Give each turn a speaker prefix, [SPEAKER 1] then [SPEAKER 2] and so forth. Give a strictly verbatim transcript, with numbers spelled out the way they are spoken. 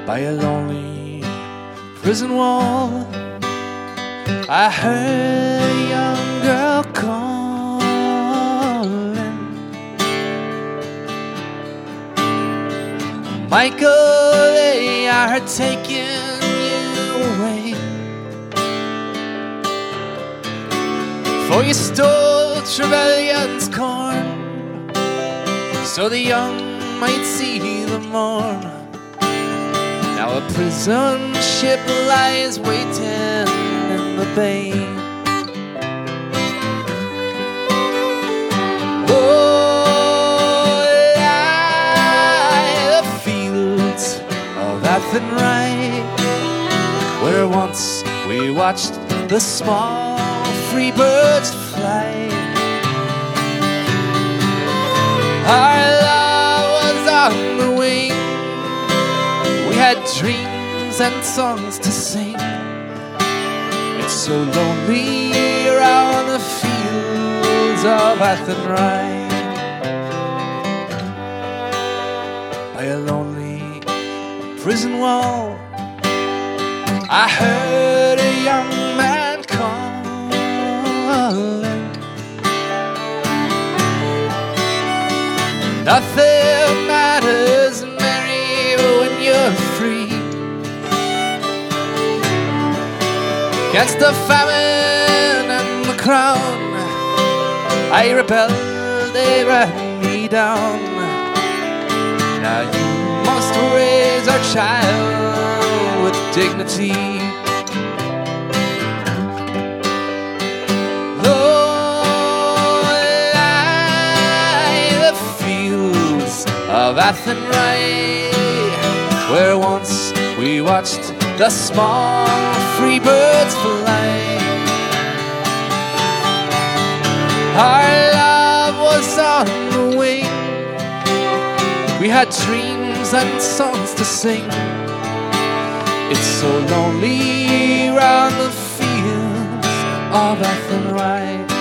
[SPEAKER 1] by a lonely prison wall. I heard a young girl calling, Michael, they are taking you away, for you stole Trevelyan's corn, so the young might see the morn. Now a prison ship lies waiting in the bay. Oh, lie the fields of Athenry, where once we watched the small free birds fly. Our love was on the wing, we had dreams and songs to sing. It's so lonely around the fields of Athenry, by a lonely prison wall. I heard a young man calling, nothing matters, Mary, when you're free. Against the famine and the crown, I rebelled, they ran me down. Now you must raise our child with dignity. Lord, lie the fields of Athenry, where once we watched the small free birds fly. Our love was on the wing, we had dreams and songs to sing. It's so lonely round the fields of Athenry.